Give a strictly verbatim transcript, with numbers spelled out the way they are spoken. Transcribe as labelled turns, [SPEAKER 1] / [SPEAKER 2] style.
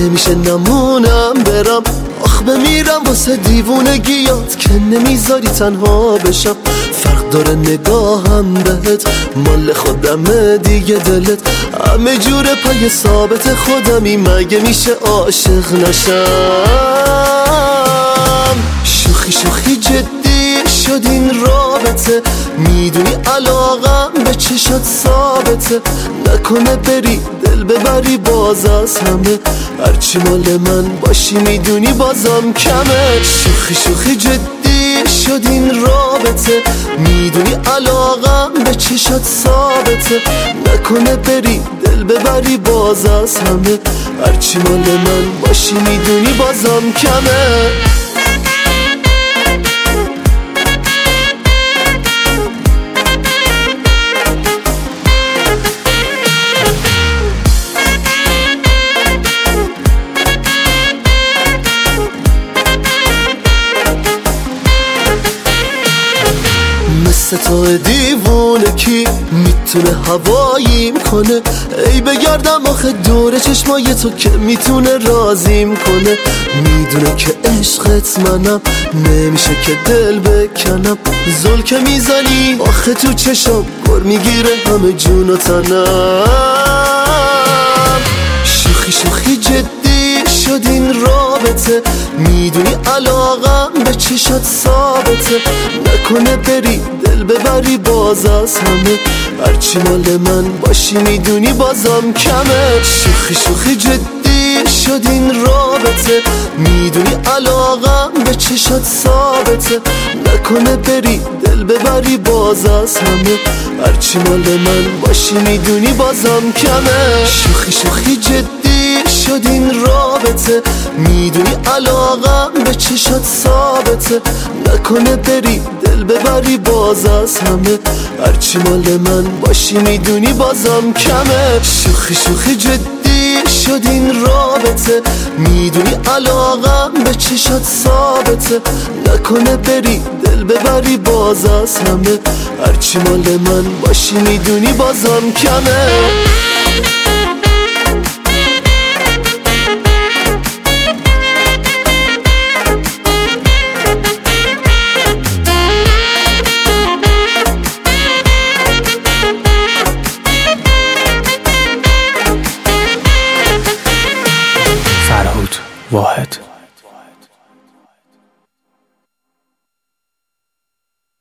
[SPEAKER 1] نمیشه نمونم برم، آخ بمیرم واسه دیوونگیات که نمیذاری تنها بشم. فرق داره نگاهم بهت، مال خودمه دیگه دلت، همه جوره پای ثابت خودمی، مگه میشه عاشق نشم؟ شوخی شوخی جدی شد این رابطه، میدونی علاقم به چشات ثابته، نکنه بری دل ببری باز از همه، هرچی مال من باشی میدونی بازم کمه. شوخی شوخی جدی شد این رابطه، میدونی علاقم به چشات ثابته، نکنه بری دل ببری باز از همه، هرچی مال من باشی میدونی بازم کمه. مثل تو دیوونه کی میتونه هواییم کنه، ای بگردم آخه دور چشمای تو که میتونه رازیم کنه، میدونه که عشقت منم، نمیشه که دل بکنم، زل که میزنی آخه تو چشم گر میگیره همه جون و تنم. شوخی شوخی جدی شد این رابطه، میدونی علاقم به چشات ثابته، نکنه بری دل ببری باز از همه، هرچی مال من باشی میدونی بازم کمه. شوخی شوخی جدی شد این رابطه، میدونی علاقم به چشات ثابته، نکنه بری دل ببری باز از همه، هرچی مال من باشی میدونی بازم کمه. شوخی شوخی جدی شد این رابطه، میدونی علاقم به چشات ثابته، نکنه بری دل ببری باز از همه، هرچی مال من باشی میدونی بازم کمه. شوخی شوخی جدی شد این رابطه، میدونی علاقم به چشات ثابته، نکنه بری دل ببری باز از همه، هرچی مال من باشی میدونی بازم کمه.
[SPEAKER 2] فرهود واحد.